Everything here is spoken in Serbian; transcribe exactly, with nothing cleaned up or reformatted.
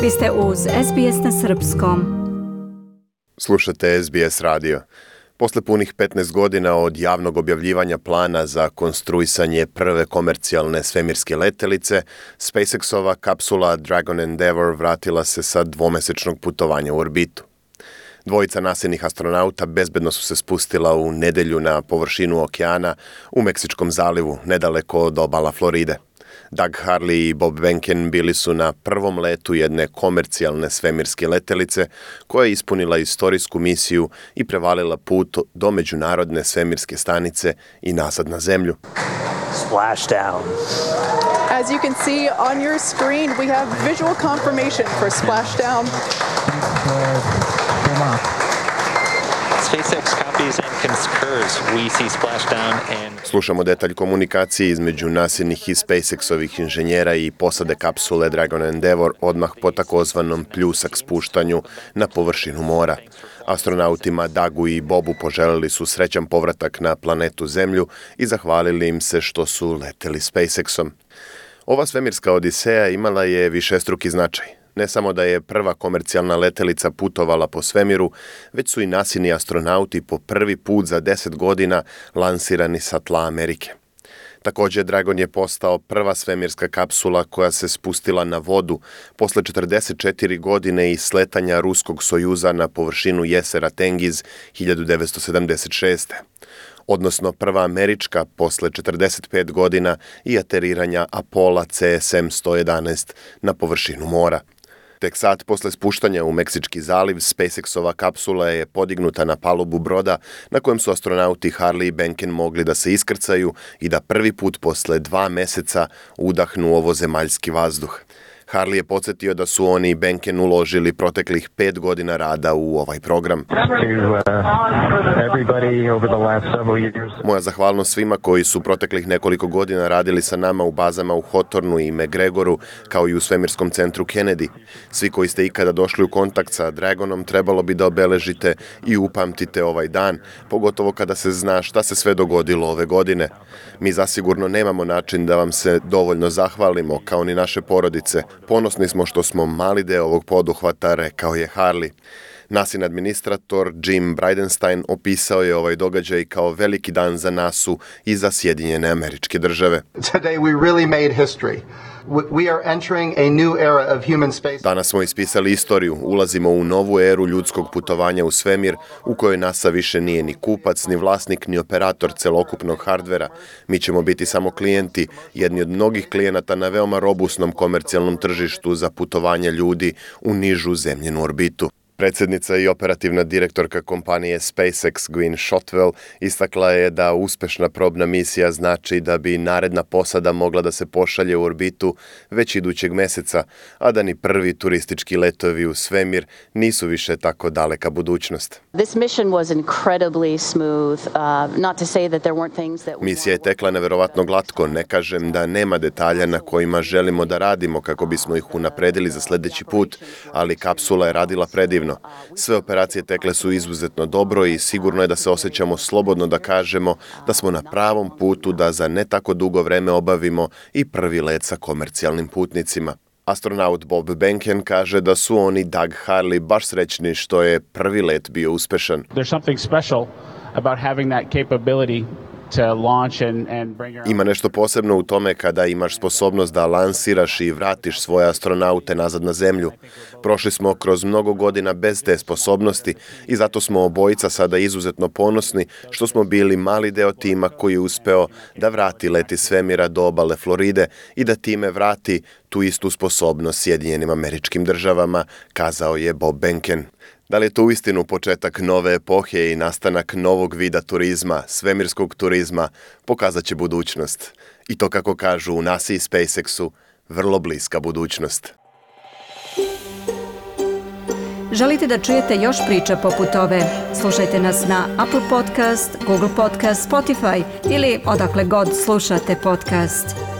Vi ste uz S B S na srpskom. Slušate S B S radio. Posle punih petnaest godina od javnog objavljivanja plana za konstruisanje prve komercijalne svemirske letelice, SpaceX-ova kapsula Dragon Endeavour vratila se sa dvomesečnog putovanja u orbitu. Dvojica nasinih astronauta bezbedno su se spustila u nedelju na površinu okeana u Meksičkom zalivu, nedaleko od obala Floride. Doug Hurley i Bob Behnken bili su na prvom letu jedne komercijalne svemirske letelice koja je ispunila istorijsku misiju i prevalila put do međunarodne svemirske stanice i nazad na zemlju. Splashdown. As you can see on your screen, we have visual confirmation for splashdown. SpaceX copies and concurs. We see splashdown and... Slušamo detalj komunikacije između nasilnih i SpaceX-ovih inženjera i posade kapsule Dragon Endeavour odmah po takozvanom pljusak spuštanju na površinu mora. Astronautima Dougu i Bobu poželeli su srećan povratak na planetu Zemlju i zahvalili im se što su leteli SpaceX-om. Ova svemirska odiseja imala je višestruki značaj. Ne samo da je prva komercijalna letelica putovala po svemiru, već su i nasini astronauti po prvi put za deset godina lansirani sa tla Amerike. Također, Dragon je postao prva svemirska kapsula koja se spustila na vodu posle četrdeset četiri godine i sletanja ruskog Sojuza na površinu jezera Tengiz hiljadu devetsto sedamdeset šeste. Odnosno prva američka posle četrdeset pet godina i ateriranja Apola C S M sto jedanaest na površinu mora. Tek sad posle spuštanja u Meksički zaliv, SpaceX-ova kapsula je podignuta na palubu broda na kojem su astronauti Hurley i Behnken mogli da se iskrcaju i da prvi put posle dva meseca udahnu ovozemaljski vazduh. Hurley je podsjetio da su oni i Behnken uložili proteklih pet godina rada u ovaj program. Moja zahvalnost svima koji su proteklih nekoliko godina radili sa nama u bazama u Hawthornu i McGregoru, kao i u svemirskom centru Kennedy. Svi koji ste ikada došli u kontakt sa Dragonom trebalo bi da obeležite i upamtite ovaj dan, pogotovo kada se zna šta se sve dogodilo ove godine. Mi zasigurno nemamo način da vam se dovoljno zahvalimo, kao ni naše porodice. Ponosni smo što smo mali deo ovog poduhvata, rekao je Hurley. NASIN administrator Jim Bridenstine opisao je ovaj događaj kao veliki dan za nasu i za Sjedinjene Američke Države. Today we really made history. We are entering a new era of human space. Danas smo ispisali istoriju, ulazimo u novu eru ljudskog putovanja u svemir u kojoj NASA više nije ni kupac, ni vlasnik, ni operator celokupnog hardvera. Mi ćemo biti samo klijenti, jedni od mnogih klijenata na veoma robusnom komercijalnom tržištu za putovanje ljudi u nižu zemljenu orbitu. Predsjednica i operativna direktorka kompanije SpaceX Gwynne Shotwell istakla je da uspešna probna misija znači da bi naredna posada mogla da se pošalje u orbitu već idućeg meseca, a da ni prvi turistički letovi u svemir nisu više tako daleka budućnost. Misija je tekla neverovatno glatko, ne kažem da nema detalja na kojima želimo da radimo kako bismo ih unapredili za sljedeći put, ali kapsula je radila predivno. Sve operacije tekle su izuzetno dobro i sigurno je da se osjećamo slobodno da kažemo da smo na pravom putu da za ne tako dugo vreme obavimo i prvi let sa komercijalnim putnicima. Astronaut Bob Behnken kaže da su oni i Doug Hurley baš srećni što je prvi let bio uspešan. There's something special about having that capability. Ima nešto posebno u tome kada imaš sposobnost da lansiraš i vratiš svoje astronaute nazad na Zemlju. Prošli smo kroz mnogo godina bez te sposobnosti i zato smo obojica sada izuzetno ponosni što smo bili mali deo tima koji je uspeo da vrati let iz svemira do obale Floride i da time vrati tu istu sposobnost Sjedinjenim Američkim Državama, kazao je Bob Behnken. Da li je to uistinu početak nove epohe i nastanak novog vida turizma, svemirskog turizma, pokazat će budućnost. I to, kako kažu u NASA i SpaceX-u, vrlo bliska budućnost. Želite da čujete još priča poput ove? Slušajte nas na Apple Podcast, Google Podcast, Spotify ili odakle god slušate podcast.